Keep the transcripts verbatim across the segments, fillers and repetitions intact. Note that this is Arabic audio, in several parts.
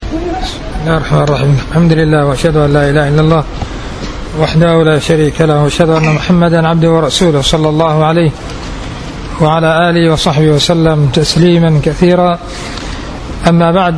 بسم الله الرحمن الرحيم. الحمد لله وأشهد أن لا إله إلا الله وحده لا شريك له وأشهد أن محمدا عبده ورسوله صلى الله عليه وعلى آله وصحبه وسلم تسليما كثيرا. أما بعد،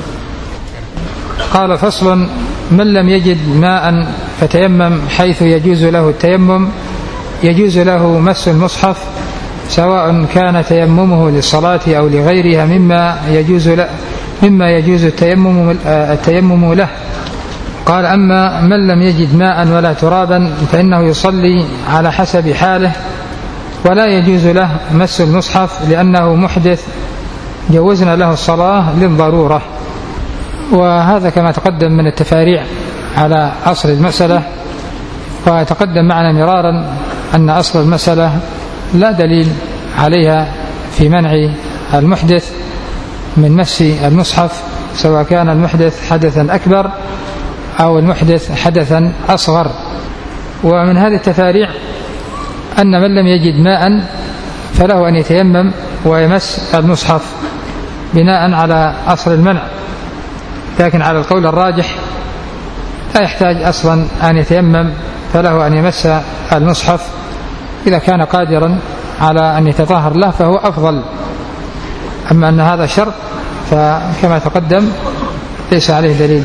قال: فصل: من لم يجد ماء فتيمم حيث يجوز له التيمم، يجوز له مس المصحف سواء كان تيممه للصلاة أو لغيرها مما يجوز له مما يجوز التيمم التيمم له. قال: أما من لم يجد ماء ولا ترابا فإنه يصلي على حسب حاله، ولا يجوز له مس المصحف لأنه محدث جوزنا له الصلاة للضرورة. وهذا كما تقدم من التفاريع على أصل المسألة، وتقدم معنا مرارا أن أصل المسألة لا دليل عليها في منع المحدث من مس المصحف، سواء كان المحدث حدثا أكبر أو المحدث حدثا أصغر. ومن هذه التفاريع أن من لم يجد ماء فله أن يتيمم ويمس المصحف بناء على أصل المنع، لكن على القول الراجح لا يحتاج أصلا أن يتيمم، فله أن يمس المصحف إذا كان قادرا على أن يتطهر له فهو أفضل. أما أن هذا شرط فكما تقدم ليس عليه دليل.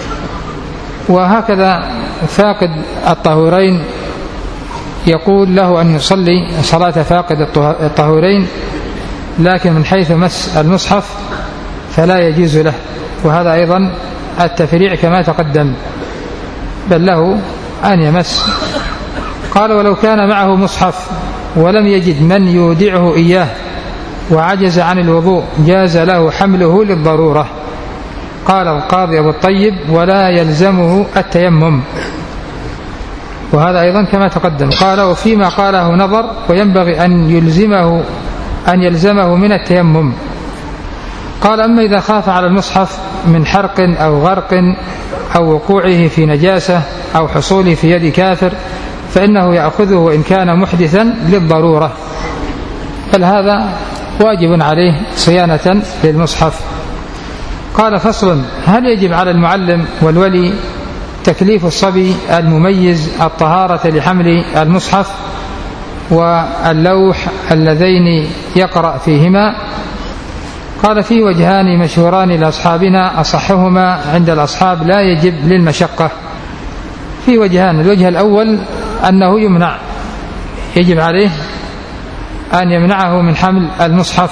وهكذا فاقد الطهورين يقول له أن يصلي صلاة فاقد الطهورين، لكن من حيث مس المصحف فلا يجوز له، وهذا أيضا التفريع كما تقدم، بل له أن يمس. قال: ولو كان معه مصحف ولم يجد من يودعه إياه وعجز عن الوضوء جاز له حمله للضرورة. قال القاضي أبو الطيب: ولا يلزمه التيمم، وهذا أيضا كما تقدم. قال: وفيما قاله نظر، وينبغي أن يلزمه أن يلزمه من التيمم. قال: أما إذا خاف على المصحف من حرق أو غرق أو وقوعه في نجاسة أو حصوله في يد كافر فإنه يأخذه وإن كان محدثا للضرورة، بل هذا واجب عليه صيانة للمصحف. قال: فصل: هل يجب على المعلم والولي تكليف الصبي المميز الطهارة لحمل المصحف واللوح اللذين يقرأ فيهما؟ قال: في وجهان مشهوران لأصحابنا أصحهما عند الأصحاب لا يجب للمشقة. في وجهان: الوجه الأول أنه يمنع، يجب عليه أن يمنعه من حمل المصحف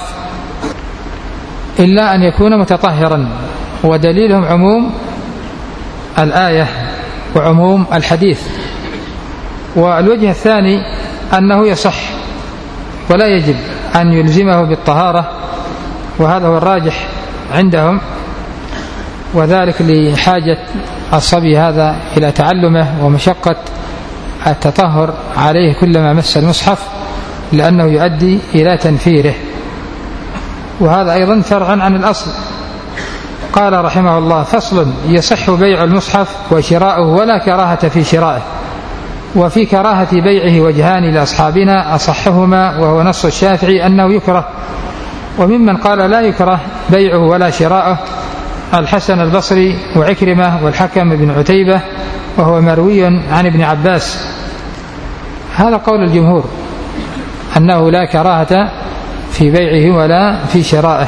إلا أن يكون متطهرا، ودليلهم عموم الآية وعموم الحديث. والوجه الثاني أنه يصح ولا يجب أن يلزمه بالطهارة، وهذا هو الراجح عندهم، وذلك لحاجة الصبي هذا إلى تعلمه ومشقة التطهر عليه كلما مس المصحف، لأنه يؤدي إلى تنفيره، وهذا أيضا فرعا عن الأصل. قال رحمه الله: فصل: يصح بيع المصحف وشراؤه ولا كراهة في شرائه. وفي كراهة بيعه وجهان لأصحابنا أصحهما، وهو نص الشافعي أنه يكره. وممن قال لا يكره بيعه ولا شراؤه الحسن البصري وعكرمة والحكم بن عتيبة، وهو مروي عن ابن عباس. هذا قول الجمهور أنه لا كراهة في بيعه ولا في شرائه،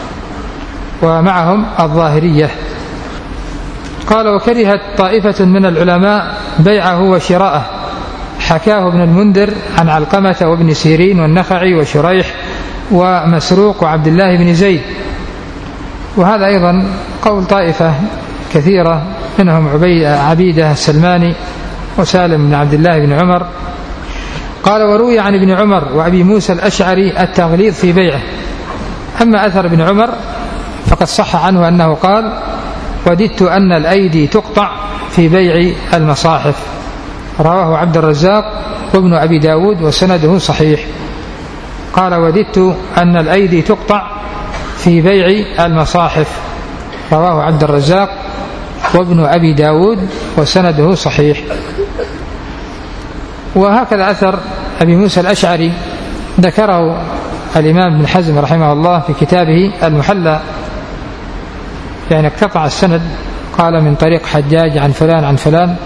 ومعهم الظاهرية. قال: وكرهت طائفة من العلماء بيعه وشراءه، حكاه ابن المنذر عن علقمة وابن سيرين والنخعي وشريح ومسروق وعبد الله بن زيد. وهذا أيضا قول طائفة كثيرة، منهم عبيدة السلماني وسالم بن عبد الله بن عمر. قال: وروي عن ابن عمر وأبي موسى الأشعري التغليظ في بيعه. أما أثر ابن عمر فقد صح عنه أنه قال: وددت أن الأيدي تقطع في بيع المصاحف. رواه عبد الرزاق وابن أبي داود وسنده صحيح. قال: وددت أن الأيدي تقطع في بيع المصاحف. رواه عبد الرزاق وابن أبي داود وسنده صحيح. وهكذا أثر أبي موسى الأشعري ذكره الإمام ابن حزم رحمه الله في كتابه المحلى يعني اقتطع السند، قال من طريق حجاج عن فلان عن فلان،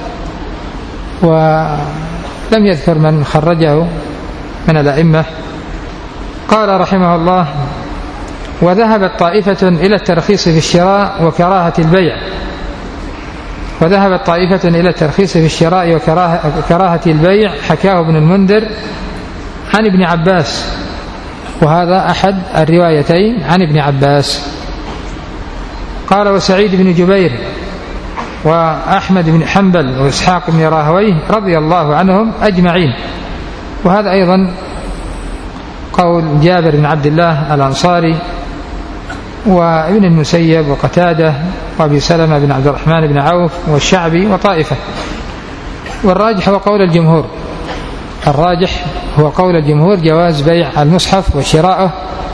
ولم يذكر من خرجه من الأئمة. قال رحمه الله: وذهبت طائفة إلى الترخيص في الشراء وكراهة البيع وذهبت طائفة إلى الترخيص في الشراء وكراهة البيع حكاه ابن المنذر عن ابن عباس، وهذا أحد الروايتين عن ابن عباس. قال: وسعيد بن جبير وأحمد بن حنبل وإسحاق بن راهويه رضي الله عنهم أجمعين. وهذا أيضا قول جابر بن عبد الله الأنصاري وابن المسيب وقتادة وأبي سلمة بن عبد الرحمن بن عوف والشعبي وطائفة. والراجح هو قول الجمهور الراجح هو قول الجمهور جواز بيع المصحف وشراءه،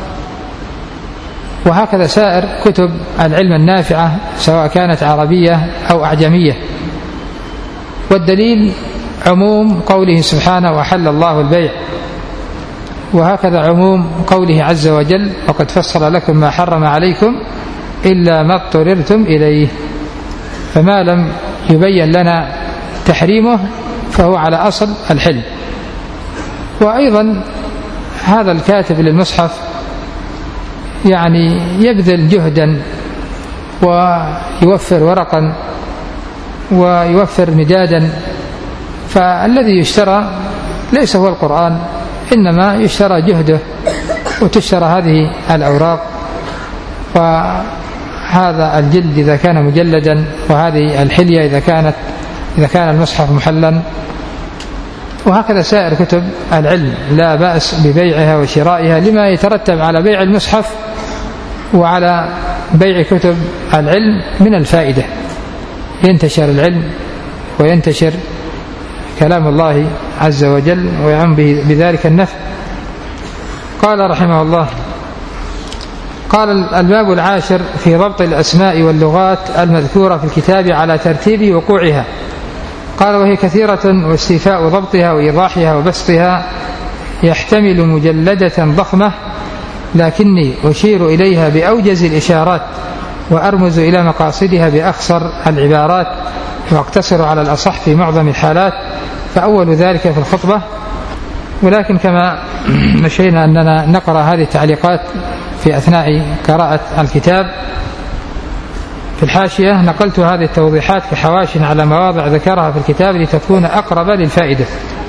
وهكذا سائر كتب العلم النافعة سواء كانت عربية أو أعجمية. والدليل عموم قوله سبحانه: وأحل الله البيع، وهكذا عموم قوله عز وجل: وقد فصل لكم ما حرم عليكم إلا ما اضطررتم إليه. فما لم يبين لنا تحريمه فهو على أصل الحل. وأيضا هذا الكاتب للمصحف يعني يبذل جهدا ويوفر ورقا ويوفر مدادا، فالذي يشترى ليس هو القرآن، إنما يشترى جهده وتشترى هذه الأوراق وهذا الجلد إذا كان مجلدا، وهذه الحلية إذا كانت إذا كان المصحف محلا. وهكذا سائر كتب العلم لا بأس ببيعها وشرائها لما يترتب على بيع المصحف وعلى بيع كتب العلم من الفائدة، ينتشر العلم وينتشر كلام الله عز وجل ويعم بذلك النفع. قال رحمه الله: قال: الباب العاشر في ضبط الأسماء واللغات المذكورة في الكتاب على ترتيب وقوعها. قال: وهي كثيرة، واستيفاء ضبطها وإيضاحها وبسطها يحتمل مجلدة ضخمة، لكني أشير إليها بأوجز الإشارات وأرمز إلى مقاصدها بأخصر العبارات، وأقتصر على الأصح في معظم الحالات، فأول ذلك في الخطبة. ولكن كما مشينا أننا نقرأ هذه التعليقات في أثناء قراءة الكتاب في الحاشية، نقلت هذه التوضيحات كحواش على مواضع ذكرها في الكتاب لتكون أقرب للفائدة.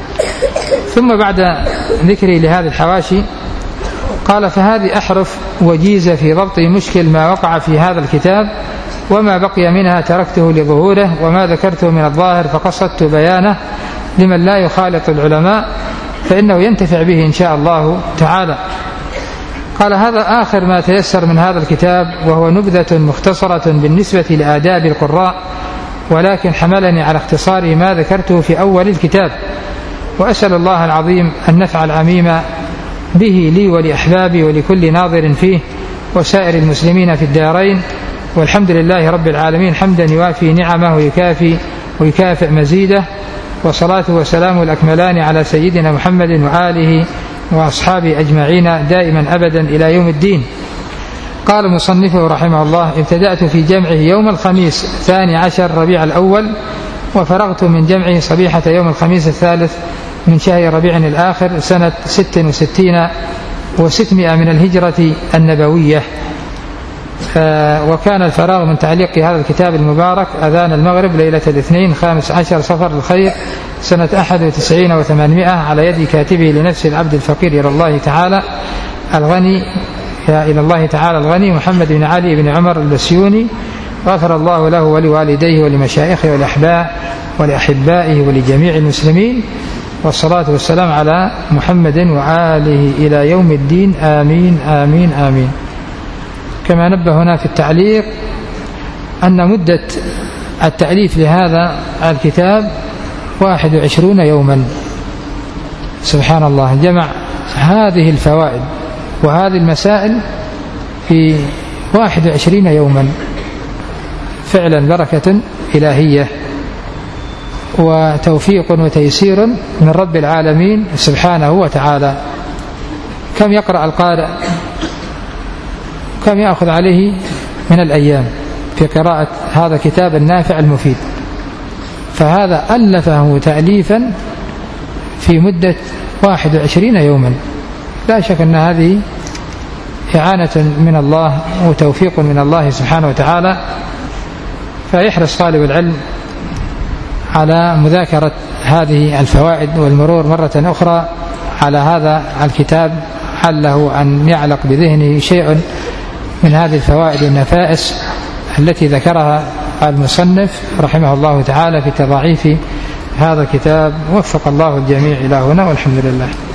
ثم بعد ذكري لهذه الحواشي قال: فهذه أحرف وجيزة في ضبط مشكل ما وقع في هذا الكتاب، وما بقي منها تركته لظهوره، وما ذكرته من الظاهر فقصدت بيانه لمن لا يخالط العلماء، فإنه ينتفع به إن شاء الله تعالى. قال: هذا آخر ما تيسر من هذا الكتاب، وهو نبذة مختصرة بالنسبة لآداب القراء، ولكن حملني على اختصار ما ذكرته في أول الكتاب، وأسأل الله العظيم النفع العميم به لي ولأحبابي ولكل ناظر فيه وسائر المسلمين في الدارين، والحمد لله رب العالمين حمدا يوافي نعمه ويكافي ويكافئ مزيده، وصلاة وسلام الأكملان على سيدنا محمد وآله وأصحابه أجمعين دائما أبدا إلى يوم الدين. قال مصنفه رحمه الله: ابتدأت في جمعه يوم الخميس ثاني عشر ربيع الأول، وفرغت من جمعه صبيحة يوم الخميس الثالث من شهر ربيع الآخر سنة ست وستين وستمائة من الهجرة النبوية. وكان الفراغ من تعليق هذا الكتاب المبارك أذان المغرب ليلة الاثنين خامس عشر صفر الخير سنة أحد وتسعين وثمانمائة على يد كاتبه لنفس العبد الفقير إلى الله تعالى الغني إلى الله تعالى الغني محمد بن علي بن عمر البسيوني، غفر الله له ولوالديه ولمشايخه والأحباء ولأحبائه ولجميع المسلمين، والصلاة والسلام على محمد وآله إلى يوم الدين، آمين آمين آمين. كما نبه هنا في التعليق أن مدة التأليف لهذا الكتاب واحد وعشرون يوما. سبحان الله، جمع هذه الفوائد وهذه المسائل في واحد وعشرين يوما، فعلا بركة إلهية وتوفيق وتيسير من رب العالمين سبحانه وتعالى. كم يقرأ القارئ؟ كم يأخذ عليه من الأيام؟ في قراءة هذا الكتاب النافع المفيد، فهذا ألفه تأليفا في مدة واحد وعشرين يوما. لا شك أن هذه إعانة من الله وتوفيق من الله سبحانه وتعالى، فيحرص طالب العلم على مذاكرة هذه الفوائد والمرور مرة أخرى على هذا الكتاب، عله أن يعلق بذهنه شيء من هذه الفوائد والنفائس التي ذكرها المصنف رحمه الله تعالى في تضاعيف هذا الكتاب. وفق الله الجميع إلى هنا، والحمد لله.